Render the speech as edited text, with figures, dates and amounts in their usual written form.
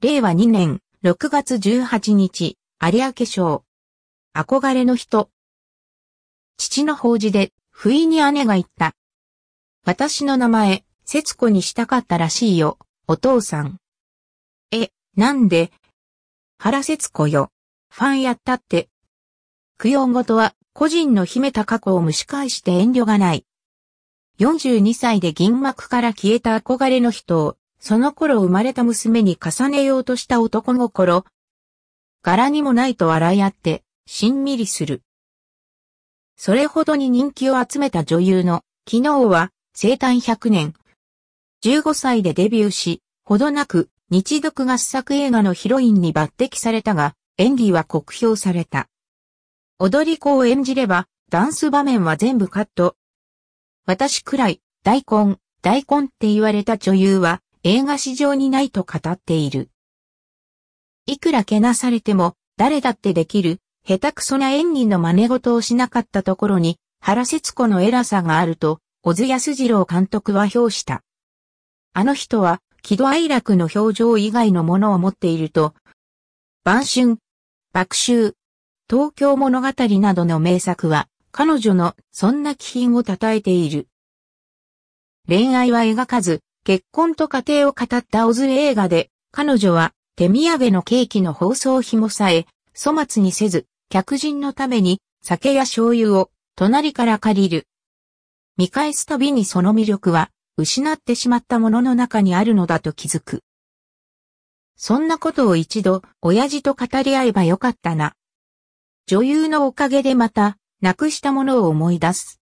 令和2年6月18日、有明賞。憧れの人。父の法事で、不意に姉が言った。私の名前、節子にしたかったらしいよ、お父さん。なんで？原節子よ。ファンやったって。供養事は、個人の秘めた過去を蒸し返して遠慮がない。42歳で銀幕から消えた憧れの人を、その頃生まれた娘に重ねようとした男心。柄にもないと笑い合って、しんみりする。それほどに人気を集めた女優の、昨日は、生誕100年。15歳でデビューし、ほどなく、日独合作映画のヒロインに抜擢されたが、演技は酷評された。踊り子を演じれば、ダンス場面は全部カット。私くらい、大根って言われた女優は、映画史上にないと語っている。いくらけなされても、誰だってできる、下手くそな演技の真似事をしなかったところに、原節子の偉さがあると、小津安二郎監督は評した。あの人は、喜怒哀楽の表情以外のものを持っていると、晩春、爆秋、東京物語などの名作は、彼女のそんな気品を称えている。恋愛は描かず、結婚と家庭を語った小津映画で、彼女は手土産のケーキの包装紐さえ、粗末にせず、客人のために酒や醤油を隣から借りる。見返すたびにその魅力は、失ってしまったものの中にあるのだと気づく。そんなことを一度、親父と語り合えばよかったな。女優のおかげでまた、なくしたものを思い出す。